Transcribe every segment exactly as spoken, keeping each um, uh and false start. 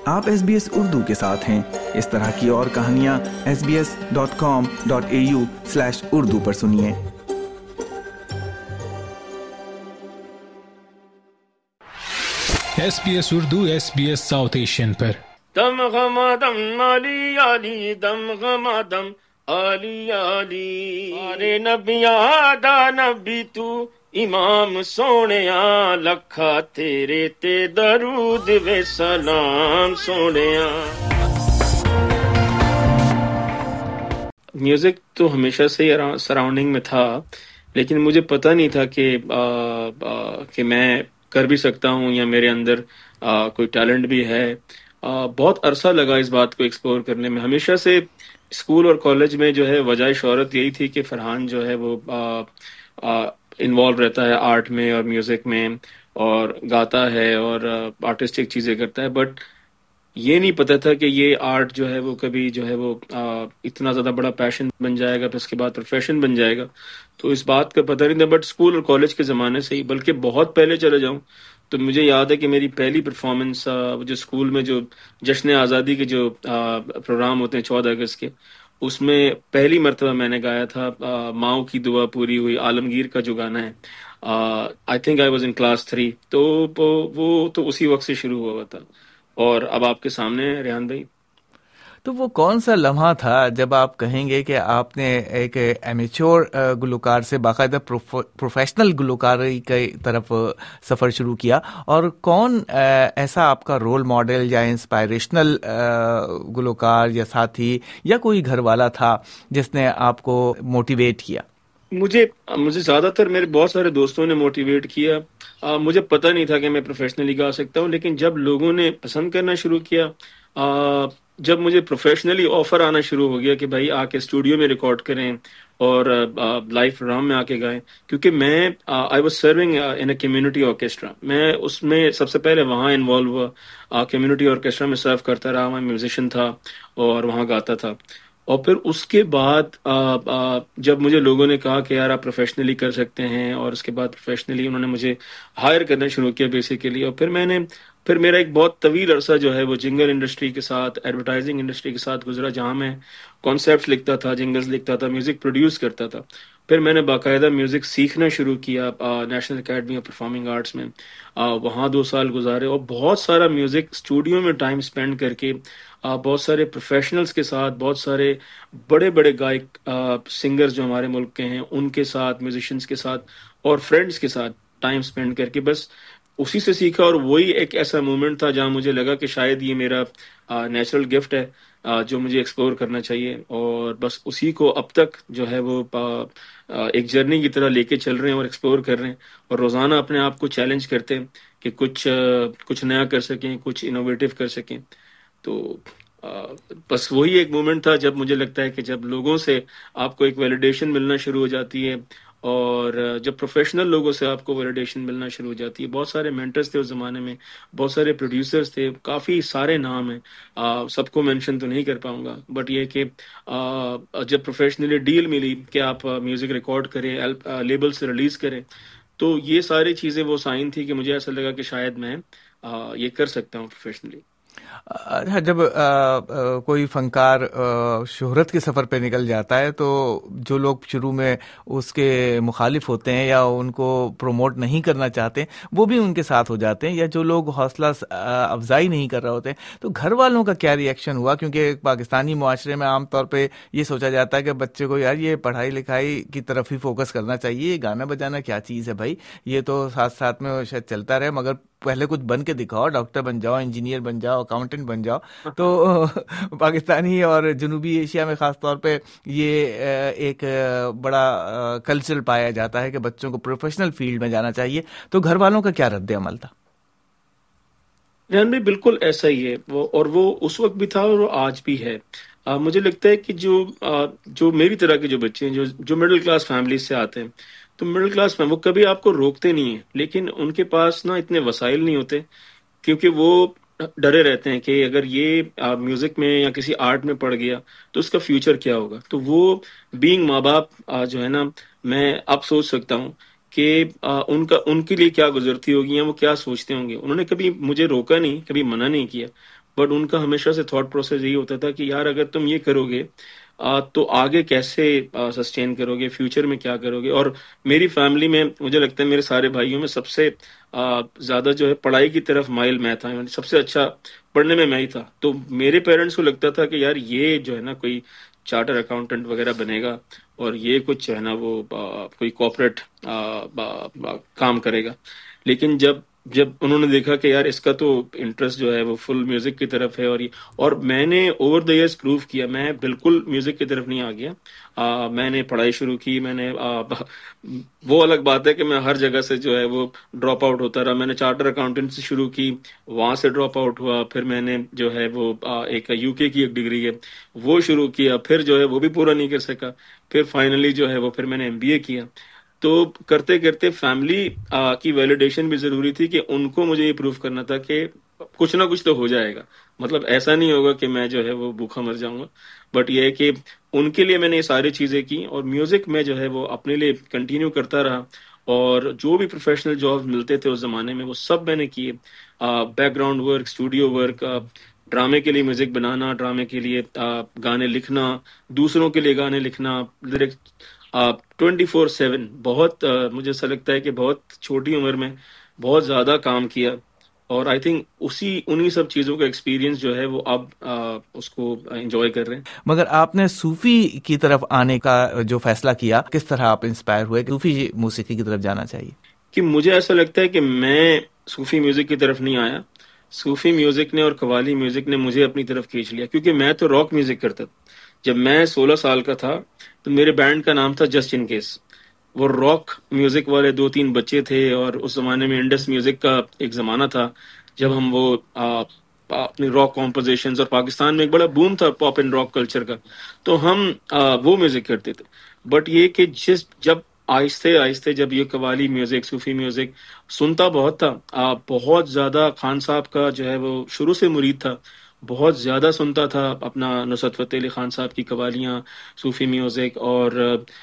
آپ S B S Urdu کے ساتھ ہیں۔ اس طرح کی اور کہانیاں S B S dot com dot A U slash Urdu پر سنیے۔ S B S Urdu S B S south Asian پر دم غما دم علی علی دم غما دم علی علی سارے نبیاں دا نبی تو امام سونیا، لکھا تیرے تے درود و سلام سونیا۔ میوزک تو ہمیشہ سے ہی سراؤنڈنگ میں تھا، لیکن مجھے پتہ نہیں تھا کہ آ, آ, کہ میں کر بھی سکتا ہوں یا میرے اندر آ, کوئی ٹیلنٹ بھی ہے۔ آ, بہت عرصہ لگا اس بات کو ایکسپلور کرنے میں۔ ہمیشہ سے اسکول اور کالج میں جو ہے وجہ شہرت یہی تھی کہ فرحان جو ہے وہ انوالو رہتا ہے آرٹ میں اور میوزک میں، اور گاتا ہے اور آرٹسٹک چیزیں کرتا ہے، بٹ یہ نہیں پتا تھا کہ یہ آرٹ جو ہے وہ کبھی جو ہے وہ آ, اتنا زیادہ بڑا پیشن بن جائے گا، پھر اس کے بعد پروفیشن بن جائے گا۔ تو اس بات کا پتہ نہیں تھا، بٹ اسکول اور کالج کے زمانے سے ہی، بلکہ بہت پہلے چلے جاؤں تو مجھے یاد ہے کہ میری پہلی پرفارمنس جو اسکول میں جو جشن آزادی کے جو پروگرام ہوتے ہیں چودہ اگست کے، اس میں پہلی مرتبہ میں نے گایا تھا ماؤں کی دعا پوری ہوئی، عالمگیر کا جو گانا ہے۔ I think I was in class three, تو وہ تو اسی وقت سے شروع ہوا تھا، اور اب آپ کے سامنے ہے ریحان بھائی۔ تو وہ کون سا لمحہ تھا جب آپ کہیں گے کہ آپ نے ایک ایمیچور گلوکار سے باقاعدہ پروفیشنل گلوکاری کی طرف سفر شروع کیا، اور کون ایسا آپ کا رول ماڈل یا انسپائریشنل گلوکار یا ساتھی یا کوئی گھر والا تھا جس نے آپ کو موٹیویٹ کیا؟ مجھے مجھے زیادہ تر میرے بہت سارے دوستوں نے موٹیویٹ کیا۔ آ, مجھے پتہ نہیں تھا کہ میں پروفیشنلی گا سکتا ہوں، لیکن جب لوگوں نے پسند کرنا شروع کیا، آ, جب مجھے پروفیشنلی آفر آنا شروع ہو گیا کہ بھائی آ کے اسٹوڈیو میں ریکارڈ کریں اور لائیو پروگرام میں آ کے گائیں، کیونکہ میں I was serving in a community orchestra, میں اس میں سب سے پہلے وہاں انوالو ہوا، کمیونٹی آرکیسٹرا میں سرو کرتا رہا، میں میوزیشین تھا اور وہاں گاتا تھا۔ اور پھر اس کے بعد آ, آ, جب مجھے لوگوں نے کہا کہ یار آپ پروفیشنلی کر سکتے ہیں، اور اس کے بعد پروفیشنلی انہوں نے مجھے ہائر کرنا شروع کیا بیسیکلی، اور پھر میں نے پھر میرا ایک بہت طویل عرصہ جو ہے وہ جنگل انڈسٹری کے ساتھ، ایڈورٹائزنگ انڈسٹری کے ساتھ گزرا، جہاں میں کانسیپٹس لکھتا تھا، جنگلز لکھتا تھا، میوزک پروڈیوس کرتا تھا۔ پھر میں نے باقاعدہ میوزک سیکھنا شروع کیا National Academy of Performing Arts میں، آ, وہاں دو سال گزارے، اور بہت سارا میوزک اسٹوڈیو میں ٹائم اسپینڈ کر کے آ, بہت سارے پروفیشنلز کے ساتھ، بہت سارے بڑے بڑے گائک سنگرز جو ہمارے ملک کے ہیں ان کے ساتھ، میوزیشینز کے ساتھ اور فرینڈز کے ساتھ ٹائم اسپینڈ کر کے بس اسی سے سیکھا۔ اور وہی ایک ایسا مومنٹ تھا جہاں مجھے لگا کہ شاید یہ میرا نیچرل گفٹ ہے آ, جو مجھے ایکسپلور کرنا چاہیے، اور بس اسی کو اب تک جو ہے وہ آ, آ, ایک جرنی کی طرح لے کے چل رہے ہیں اور ایکسپلور کر رہے ہیں، اور روزانہ اپنے آپ کو چیلنج کرتے ہیں کہ کچھ آ, کچھ نیا کر سکیں، کچھ انوویٹو کر سکیں۔ تو آ, بس وہی ایک مومنٹ تھا جب مجھے لگتا ہے کہ جب لوگوں سے آپ کو ایک ویلیڈیشن ملنا شروع ہو جاتی ہے، اور جب پروفیشنل لوگوں سے آپ کو ویلیڈیشن ملنا شروع ہو جاتی ہے۔ بہت سارے مینٹرز تھے اس زمانے میں، بہت سارے پروڈیوسرز تھے، کافی سارے نام ہیں، آ, سب کو مینشن تو نہیں کر پاؤں گا، بٹ یہ کہ آ, جب پروفیشنلی ڈیل ملی کہ آپ میوزک ریکارڈ کریں، لیبل سے ریلیز کریں، تو یہ ساری چیزیں وہ سائن تھی کہ مجھے ایسا لگا کہ شاید میں آ, یہ کر سکتا ہوں پروفیشنلی۔ جب آ, آ, کوئی فنکار آ, شہرت کے سفر پہ نکل جاتا ہے تو جو لوگ شروع میں اس کے مخالف ہوتے ہیں یا ان کو پروموٹ نہیں کرنا چاہتے وہ بھی ان کے ساتھ ہو جاتے ہیں، یا جو لوگ حوصلہ افزائی نہیں کر رہے ہوتے ہیں، تو گھر والوں کا کیا ری ایکشن ہوا؟ کیونکہ پاکستانی معاشرے میں عام طور پہ یہ سوچا جاتا ہے کہ بچے کو یار یہ پڑھائی لکھائی کی طرف ہی فوکس کرنا چاہیے، یہ گانا بجانا کیا چیز ہے بھائی، یہ تو ساتھ ساتھ میں شاید چلتا رہے، مگر پہلے کچھ بن کے دکھاؤ، ڈاکٹر بن جاؤ، انجینئر بن جاؤ، اکاؤنٹنٹ بن جاؤ۔ تو پاکستانی اور جنوبی ایشیا میں خاص طور پہ یہ ایک بڑا کلچر پایا جاتا ہے کہ بچوں کو پروفیشنل فیلڈ میں جانا چاہیے، تو گھر والوں کا کیا رد عمل تھا؟ ریحان بھائی بالکل ایسا ہی ہے، وہ اور وہ اس وقت بھی تھا اور وہ آج بھی ہے۔ آ, مجھے لگتا ہے کہ جو آ, جو میری طرح کے جو بچے ہیں، جو جو مڈل کلاس فیملیز سے آتے ہیں، تو مڈل کلاس میں وہ کبھی آپ کو روکتے نہیں ہیں، لیکن ان کے پاس نا اتنے وسائل نہیں ہوتے، کیونکہ وہ ڈرے رہتے ہیں کہ اگر یہ آ, میوزک میں یا کسی آرٹ میں پڑ گیا تو اس کا فیوچر کیا ہوگا۔ تو وہ بینگ ماں باپ آ, جو ہے نا، میں اب سوچ سکتا ہوں کہ آ, ان کا ان کے لیے کیا گزرتی ہوگی یا وہ کیا سوچتے ہوں گے۔ انہوں نے کبھی مجھے روکا نہیں، کبھی منع نہیں کیا، بٹ ان کا ہمیشہ سے تھاٹ پروسیس یہی ہوتا تھا کہ یار اگر تم یہ کرو گے تو آگے کیسے سسٹین کرو گے، فیوچر میں کیا کرو گے. اور میری فیملی میں مجھے لگتا ہے میرے سارے بھائیوں میں سب سے زیادہ جو ہے پڑھائی کی طرف مائل میں تھا، سب سے اچھا پڑھنے میں میں ہی تھا. تو میرے پیرنٹس کو لگتا تھا کہ یار یہ جو ہے نا کوئی چارٹر اکاؤنٹنٹ وغیرہ بنے گا اور یہ کچھ جو ہے نا وہ کوئی کارپوریٹ کام کرے گا. لیکن جب جب انہوں نے دیکھا کہ یار اس کا تو انٹرسٹ جو ہے وہ فل میوزک کی طرف ہے، اور اور میں نے اوور دا ایئرس پروو کیا میں بالکل میوزک کی طرف نہیں آ گیا. آ, میں نے پڑھائی شروع کی، میں نے آ, وہ الگ بات ہے کہ میں ہر جگہ سے جو ہے وہ ڈراپ آؤٹ ہوتا رہا. میں نے چارٹر اکاؤنٹنٹ سے شروع کی، وہاں سے ڈراپ آؤٹ ہوا. پھر میں نے جو ہے وہ آ, ایک یو کے کی ایک ڈگری ہے وہ شروع کیا، پھر جو ہے وہ بھی پورا نہیں کر سکا. پھر فائنلی جو ہے وہ پھر میں نے ایم بی اے کیا. تو کرتے کرتے فیملی کی ویلیڈیشن بھی ضروری تھی کہ ان کو مجھے یہ پروف کرنا تھا کہ کچھ نہ کچھ تو ہو جائے گا، مطلب ایسا نہیں ہوگا کہ میں جو ہے وہ بھوکا مر جاؤں گا. بٹ یہ ہے کہ ان کے لیے میں نے یہ ساری چیزیں کی، اور میوزک میں جو ہے وہ اپنے لیے کنٹینیو کرتا رہا. اور جو بھی پروفیشنل جاب ملتے تھے اس زمانے میں وہ سب میں نے کیے. Background work, studio work, ڈرامے کے لیے میوزک بنانا، ڈرامے کے لیے گانے لکھنا، دوسروں کے لیے گانے لکھنا، لیرکس ٹوینٹی فور سیون. بہت مجھے ایسا لگتا ہے کہ بہت چھوٹی عمر میں بہت زیادہ کام کیا. اور آئی تھنک اسی انہی سب چیزوں کا ایکسپیرینس جو ہے وہ اب اس کو انجوائے کر رہے ہیں. مگر آپ نے صوفی کی طرف آنے کا جو فیصلہ کیا، کس طرح آپ انسپائر ہوئے کہ صوفی موسیقی کی طرف جانا چاہیے؟ کہ مجھے ایسا لگتا ہے کہ میں صوفی میوزک کی طرف نہیں آیا، صوفی میوزک نے اور قوالی میوزک نے مجھے اپنی طرف کھینچ لیا. کیونکہ میں تو راک میوزک کرتا تھا. جب میں سولہ سال کا تھا تو میرے بینڈ کا نام تھا جسٹ ان کیس. وہ راک میوزک والے دو تین بچے تھے، اور اس زمانے میں انڈس میوزک کا ایک زمانہ تھا جب ہم وہ اپنی راک کمپوزیشنز، اور پاکستان میں ایک بڑا بوم تھا پاپ اینڈ راک کلچر کا، تو ہم وہ میوزک کرتے تھے. بٹ یہ کہ جس جب آہستہ آہستہ جب یہ قوالی میوزک، صوفی میوزک سنتا بہت تھا، بہت زیادہ خان صاحب کا جو ہے وہ شروع سے مرید تھا، بہت زیادہ سنتا تھا اپنا نصرت فتح علی خان صاحب کی قوالیاں، صوفی میوزک، اور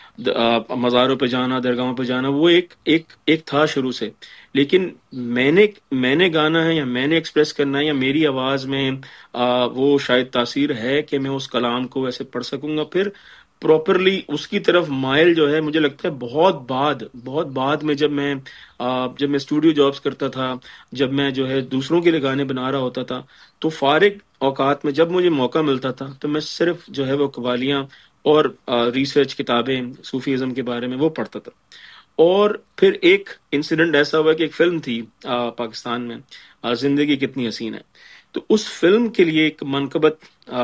مزاروں پہ جانا، درگاہوں پہ جانا، وہ ایک ایک ایک تھا شروع سے. لیکن میں نے میں نے گانا ہے یا میں نے ایکسپریس کرنا ہے یا میری آواز میں آ, وہ شاید تاثیر ہے کہ میں اس کلام کو ایسے پڑھ سکوں گا. پھر پراپرلی اس کی طرف مائل جو ہے مجھے لگتا ہے بہت بعد بہت بعد میں، جب میں جب میں اسٹوڈیو جابس کرتا تھا، جب میں جو ہے دوسروں کے لیے گانے بنا رہا ہوتا تھا، تو فارغ اوقات میں جب مجھے موقع ملتا تھا تو میں صرف جو ہے وہ قوالیاں اور ریسرچ کتابیں صوفی ازم کے بارے میں وہ پڑھتا تھا. اور پھر ایک انسیڈنٹ ایسا ہوا کہ ایک فلم تھی پاکستان میں، زندگی کتنی حسین ہے. تو اس فلم کے لیے ایک منقبت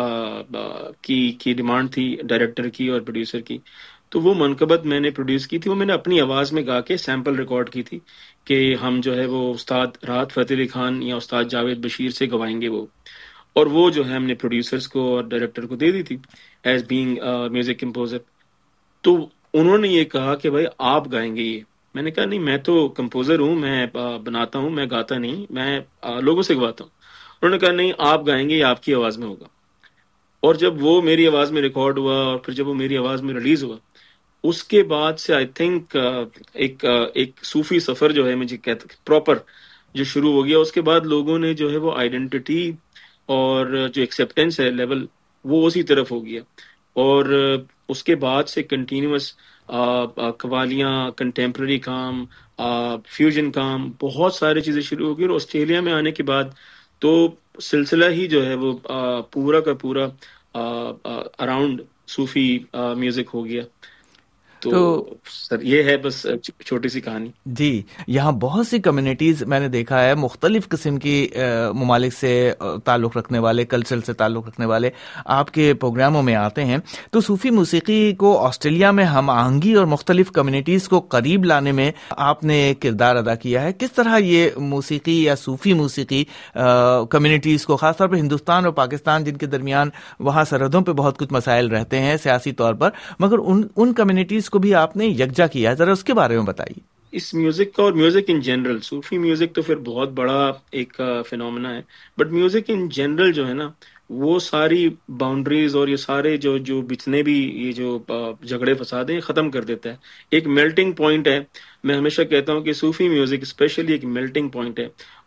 کی کی ڈیمانڈ تھی ڈائریکٹر کی اور پروڈیوسر کی. تو وہ منقبت میں نے پروڈیوس کی تھی، وہ میں نے اپنی آواز میں گا کے سیمپل ریکارڈ کی تھی کہ ہم جو ہے وہ استاد راحت فتح علی خان یا استاد جاوید بشیر سے گوائیں گے وہ. اور وہ جو ہے ہم نے پروڈیوسرز کو اور ڈائریکٹر کو دے دی تھی ایز بینگ میوزک کمپوزر. تو انہوں نے یہ کہا کہ بھائی آپ گائیں گے یہ. میں نے کہا نہیں، میں تو کمپوزر ہوں، میں بناتا ہوں، میں گاتا نہیں، میں لوگوں سے گواتا ہوں. انہوں نے کہا نہیں، آپ گائیں گے، یہ آپ کی آواز میں ہوگا. اور جب وہ میری آواز میں ریکارڈ ہوا اور پھر جب وہ میری آواز میں ریلیز ہوا، اس کے بعد سے آئی تھنک ایک ایک صوفی سفر جو ہے مجھے کہتے پراپر جو شروع ہو گیا. اس کے بعد لوگوں نے جو ہے وہ آئیڈینٹی اور جو ایکسیپٹینس ہے لیول وہ اسی طرف ہو گیا. اور اس کے بعد سے کنٹینیوس قوالیاں، کنٹمپرری کام، فیوژن کام، بہت ساری چیزیں شروع ہو گئی. اور آسٹریلیا میں آنے کے بعد تو سلسلہ ہی جو ہے وہ پورا کا پورا اراؤنڈ صوفی میوزک ہو گیا. تو سر یہ ہے بس چھوٹی سی کہانی. جی، یہاں بہت سی کمیونٹیز میں نے دیکھا ہے، مختلف قسم کی ممالک سے تعلق رکھنے والے، کلچر سے تعلق رکھنے والے آپ کے پروگراموں میں آتے ہیں. تو صوفی موسیقی کو آسٹریلیا میں ہم آہنگی اور مختلف کمیونٹیز کو قریب لانے میں آپ نے ایک کردار ادا کیا ہے. کس طرح یہ موسیقی یا صوفی موسیقی کمیونٹیز کو، خاص طور پہ ہندوستان اور پاکستان جن کے درمیان وہاں سرحدوں پہ بہت کچھ مسائل رہتے ہیں سیاسی طور پر، مگر ان ان کمیونٹیز کو بھی آپ نے یکجا کیا ہے، ذرا اس کے بارے میں بتائیے. اس میوزک کا اور میوزک ان جنرل، صوفی میوزک تو پھر بہت بڑا ایک فینومینا ہے، بٹ میوزک ان جنرل جو ہے نا وہ ساری باؤنڈریز اور یہ سارے جو جو جتنے بھی یہ جو جھگڑے فساد ہیں ختم کر دیتا ہے. ایک میلٹنگ پوائنٹ ہے. میں ہمیشہ کہتا ہوں کہ صوفی میوزک اسپیشلی ایک میلٹنگ پوائنٹ ہے.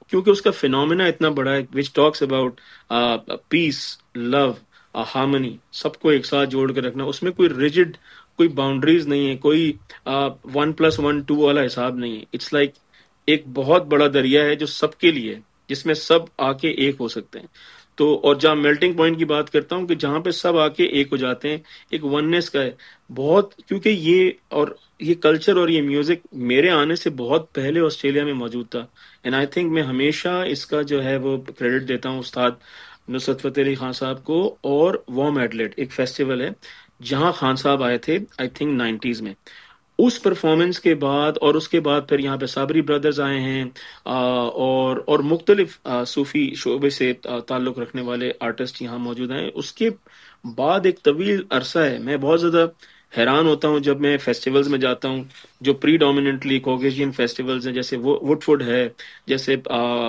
کیونکہ اس کا فینومینا اتنا بڑا ہے وچ talks about piece, love, harmony, سب کو ایک ساتھ جوڑ کے رکھنا. اس میں کوئی ریجڈ، کوئی باؤنڈریز نہیں ہے، کوئی ون پلس ون ٹو والا حساب نہیں ہے. اٹس لائک ایک بہت بڑا دریا ہے جو سب کے لیے ہے، جس میں سب آ کے ایک ہو سکتے ہیں. تو اور جہاں میلٹنگ پوائنٹ کی بات کرتا ہوں کہ جہاں پہ سب آ کے ایک ہو جاتے ہیں، ایک وننس کا ہے بہت. کیونکہ یہ اور یہ کلچر اور یہ میوزک میرے آنے سے بہت پہلے آسٹریلیا میں موجود تھا. اینڈ آئی تھنک میں ہمیشہ اس کا جو ہے وہ کریڈٹ دیتا ہوں استاد نصرت فتح علی خان صاحب کو. اور وارم ایڈلیٹ ایک فیسٹیول ہے جہاں خان صاحب آئے تھے آئی تھنک نائنٹیز میں. اس پرفارمنس کے بعد اور اس کے بعد پھر یہاں پہ صابری بردرز آئے ہیں اور اور مختلف صوفی شعبے سے تعلق رکھنے والے آرٹسٹ یہاں موجود ہیں. اس کے بعد ایک طویل عرصہ ہے. میں بہت زیادہ حیران ہوتا ہوں جب میں فیسٹیولز میں جاتا ہوں جو پری ڈومیننٹلی کوکیشین فیسٹیولز ہیں، جیسے وڈ فوڈ ہے، جیسے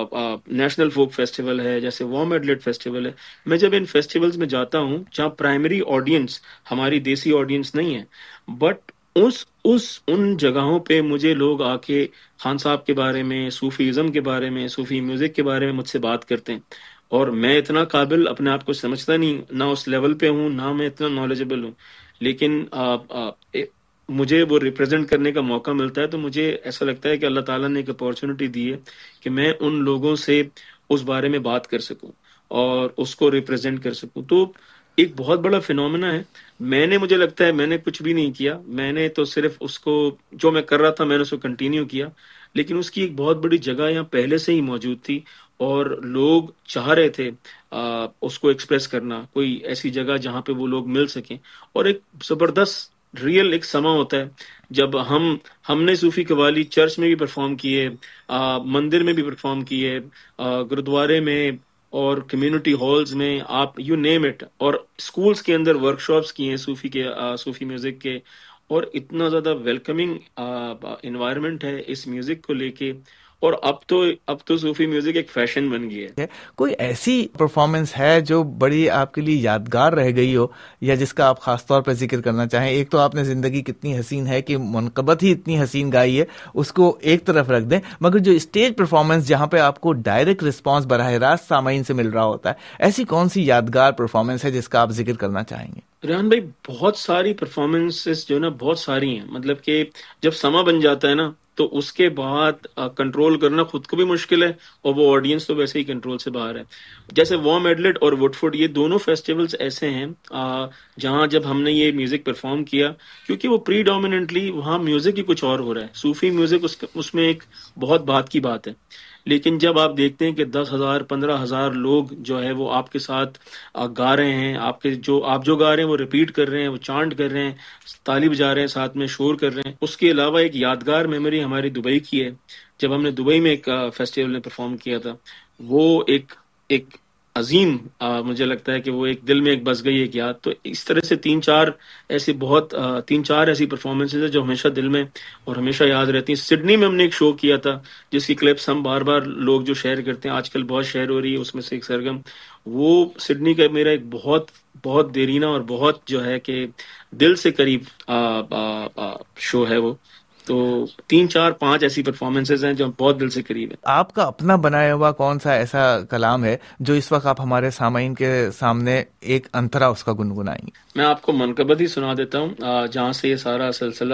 نیشنل فوک فیسٹیول ہے، جیسے وارم ایڈلیٹ فیسٹیول ہے. میں جب ان فیسٹیولز میں جاتا ہوں جہاں پرائمری آڈینس ہماری دیسی آڈینس نہیں ہے، بٹ اس اس ان جگہوں پہ مجھے لوگ آ کے خان صاحب کے بارے میں، صوفیزم کے بارے میں، صوفی میوزک کے بارے میں مجھ سے بات کرتے ہیں. اور میں اتنا قابل اپنے آپ کو سمجھتا نہیں، نہ اس لیول پہ ہوں، نہ میں اتنا نالجبل ہوں، لیکن آ, آ, مجھے وہ ریپرزینٹ کرنے کا موقع ملتا ہے تو مجھے ایسا لگتا ہے کہ اللہ تعالیٰ نے ایک اپارچونٹی دی ہے کہ میں ان لوگوں سے اس بارے میں بات کر سکوں اور اس کو ریپرزینٹ کر سکوں. تو ایک بہت بڑا فینومینا ہے. میں نے مجھے لگتا ہے میں نے کچھ بھی نہیں کیا، میں نے تو صرف اس کو جو میں کر رہا تھا میں نے اس کو کنٹینیو کیا، لیکن اس کی ایک بہت بڑی جگہ یہاں پہلے سے ہی موجود تھی اور لوگ چاہ رہے تھے آ, اس کو ایکسپریس کرنا، کوئی ایسی جگہ جہاں پہ وہ لوگ مل سکیں. اور ایک زبردست ریئل ایک سما ہوتا ہے جب ہم ہم نے صوفی قوالی چرچ میں بھی پرفارم کیے، مندر میں بھی پرفارم کیے، گرودوارے میں اور کمیونٹی ہالز میں، آپ یو نیم اٹ، اور اسکولز کے اندر ورک شاپس کیے ہیں صوفی کے صوفی میوزک کے. اور اتنا زیادہ ویلکمنگ انوائرمنٹ ہے اس میوزک کو لے کے. اور اب تو اب تو صوفی میوزک ایک فیشن بن گئی ہے. کوئی ایسی پرفارمنس ہے جو بڑی آپ کے لیے یادگار رہ گئی ہو یا جس کا آپ خاص طور پر ذکر کرنا چاہیں؟ ایک تو آپ نے زندگی کتنی حسین ہے کہ منقبت ہی اتنی حسین گائی ہے، اس کو ایک طرف رکھ دیں، مگر جو اسٹیج پرفارمنس جہاں پہ آپ کو ڈائریکٹ رسپانس براہ راست سامعین سے مل رہا ہوتا ہے، ایسی کون سی یادگار پرفارمنس ہے جس کا آپ ذکر کرنا چاہیں گے؟ ریحان بھائی بہت ساری پرفارمنسز جو نا بہت ساری ہیں، مطلب کہ جب سما بن جاتا ہے نا تو اس کے بعد کنٹرول کرنا خود کو بھی مشکل ہے اور وہ آڈینس تو ویسے ہی کنٹرول سے باہر ہے. جیسے وارم ایڈلیٹ اور وڈ فوڈ، یہ دونوں فیسٹیولز ایسے ہیں آ, جہاں جب ہم نے یہ میوزک پرفارم کیا، کیونکہ وہ پری ڈومیننٹلی وہاں میوزک ہی کچھ اور ہو رہا ہے، صوفی میوزک اس, اس میں ایک بہت بات کی بات ہے. لیکن جب آپ دیکھتے ہیں کہ دس ہزار پندرہ ہزار لوگ جو ہے وہ آپ کے ساتھ گا رہے ہیں، آپ کے جو آپ جو گا رہے ہیں وہ ریپیٹ کر رہے ہیں، وہ چانٹ کر رہے ہیں، تالی بجا رہے ہیں، ساتھ میں شور کر رہے ہیں. اس کے علاوہ ایک یادگار میموری ہماری دبئی کی ہے، جب ہم نے دبئی میں ایک فیسٹیول میں پرفارم کیا تھا. وہ ایک ایک عظیم آ, مجھے لگتا ہے کہ وہ ایک دل میں ایک بس گئی ایک یاد. تو اس طرح سے تین چار ایسی بہت آ, تین چار ایسی پرفارمنسز ہیں جو ہمیشہ دل میں اور ہمیشہ یاد رہتی ہیں. سڈنی میں ہم نے ایک شو کیا تھا جس کی کلپس ہم بار بار لوگ جو شیئر کرتے ہیں، آج کل بہت شیئر ہو رہی ہے، اس میں سے ایک سرگم، وہ سڈنی کا میرا ایک بہت بہت دیرینہ اور بہت جو ہے کہ دل سے قریب آ, آ, آ, شو ہے وہ. تو تین چار پانچ ایسی پرفارمنسز ہیں جو بہت دل سے قریب ہیں. آپ کا اپنا بنایا ہوا کون سا ایسا کلام ہے جو اس وقت آپ ہمارے سامعین کے سامنے ایک انترا اس کا گنگنائیں گے؟ میں آپ کو منقبت ہی سنا دیتا ہوں جہاں سے یہ سارا سلسلہ.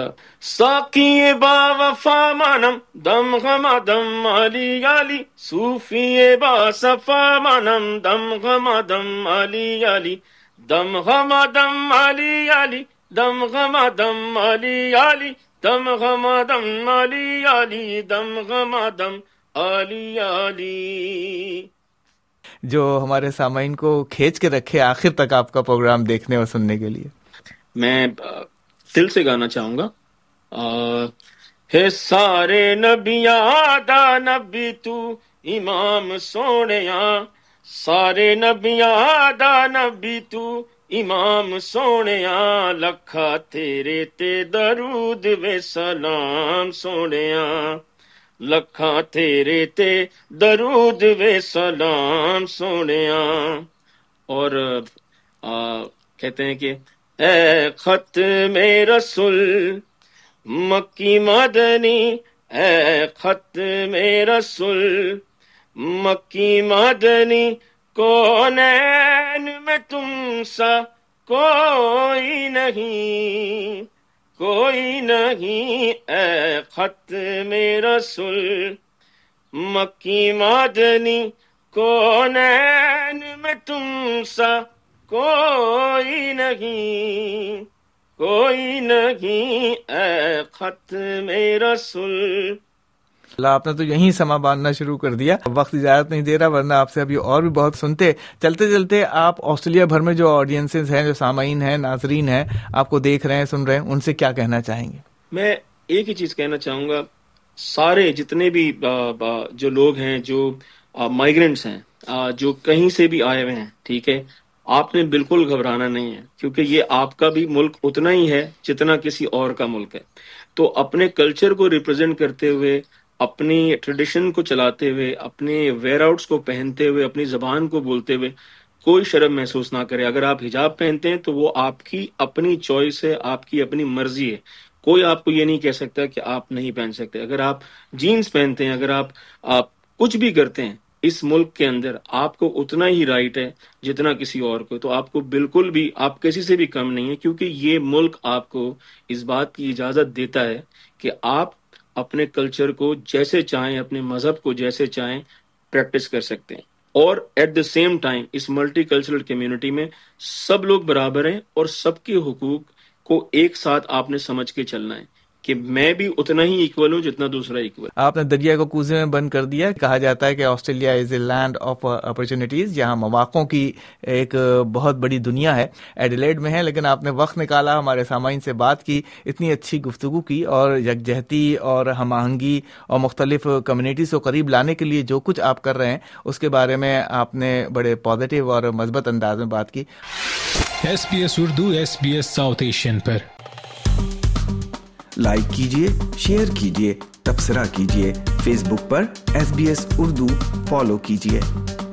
ساقی با وفا مانم دم غما دم علی علی، صوفی با صفا مانم دم غما دم علی علی، دم غما دم علی علی، دم غما دم علی علی، دم غما دم علی علی، دم غما دم علی علی، جو ہمارے سامعین کو کھینچ کے رکھے آخر تک آپ کا پروگرام دیکھنے اور سننے کے لیے. میں دل سے گانا چاہوں گا. ہے سارے نبیاں دا نبی تو امام سونیا، سارے نبیاں دا نبی تو امام سونیا، لکھا تیرے تے درود و سلام سونیا، لکھاں تیرے تے درود و سلام سونیا. اور آ, کہتے ہیں کہ اے ختم رسول مکی مدنی، اے ختم رسول مکی مدنی کونین میں تم سا کوئی نہیں، کوئی نہیں اے ختم رسول، مکی مدنی کونین میں تم سا کوئی نہیں، کوئی نہیں اے ختم رسول۔ اللہ، آپ نے تو یہیں سما باندھنا شروع کر دیا، وقت اجازت نہیں دے رہا، ورنہ آپ سے ابھی اور بھی بہت سنتے۔ چلتے چلتے آپ آسٹریلیا بھر میں جو آڈینسز ہیں، جو سامعین ہیں، ناظرین ہیں، آپ کو دیکھ رہے ہیں، سن رہے ہیں، ان سے کیا کہنا چاہیں گے؟ میں ایک ہی چیز کہنا چاہوں گا، سارے جتنے بھی جو لوگ ہیں، جو مائیگرنٹس ہیں، جو کہیں سے بھی آئے ہوئے ہیں، ٹھیک ہے، آپ نے بالکل گھبرانا نہیں ہے، کیونکہ یہ آپ کا بھی ملک اتنا ہی ہے جتنا کسی اور کا ملک ہے۔ تو اپنے کلچر کو ریپرزینٹ کرتے ہوئے، اپنی ٹریڈیشن کو چلاتے ہوئے، اپنے ویئر آؤٹس کو پہنتے ہوئے، اپنی زبان کو بولتے ہوئے کوئی شرم محسوس نہ کرے۔ اگر آپ حجاب پہنتے ہیں تو وہ آپ کی اپنی چوائس ہے، آپ کی اپنی مرضی ہے، کوئی آپ کو یہ نہیں کہہ سکتا کہ آپ نہیں پہن سکتے۔ اگر آپ جینز پہنتے ہیں، اگر آپ, آپ کچھ بھی کرتے ہیں اس ملک کے اندر، آپ کو اتنا ہی رائٹ ہے جتنا کسی اور کو، تو آپ کو بالکل بھی، آپ کسی سے بھی کم نہیں ہے، کیونکہ یہ ملک آپ کو اس بات کی اجازت دیتا ہے کہ آپ اپنے کلچر کو جیسے چاہیں، اپنے مذہب کو جیسے چاہیں پریکٹس کر سکتے ہیں، اور ایٹ دا سیم ٹائم اس ملٹی کلچرل کمیونٹی میں سب لوگ برابر ہیں، اور سب کے حقوق کو ایک ساتھ آپ نے سمجھ کے چلنا ہے کہ میں بھی اتنا ہی ایکول ہوں جتنا دوسرا ایکول۔ آپ نے دریا کو کوزے میں بند کر دیا۔ کہا جاتا ہے کہ Australia is a land of opportunities, جہاں مواقعوں کی ایک بہت بڑی دنیا ہے۔ ایڈیلیڈ میں ہے، لیکن آپ نے وقت نکالا، ہمارے سامعین سے بات کی، اتنی اچھی گفتگو کی، اور یکجہتی اور ہم آہنگی اور مختلف کمیونٹیز کو قریب لانے کے لیے جو کچھ آپ کر رہے ہیں اس کے بارے میں آپ نے بڑے پازیٹیو اور مثبت انداز میں بات کی۔ S B S Urdu, S B S south Asian پر لائک کیجیے، شیئر کیجیے، تبصرہ کیجیے، فیس بک پر S B S Urdu follow کیجیے۔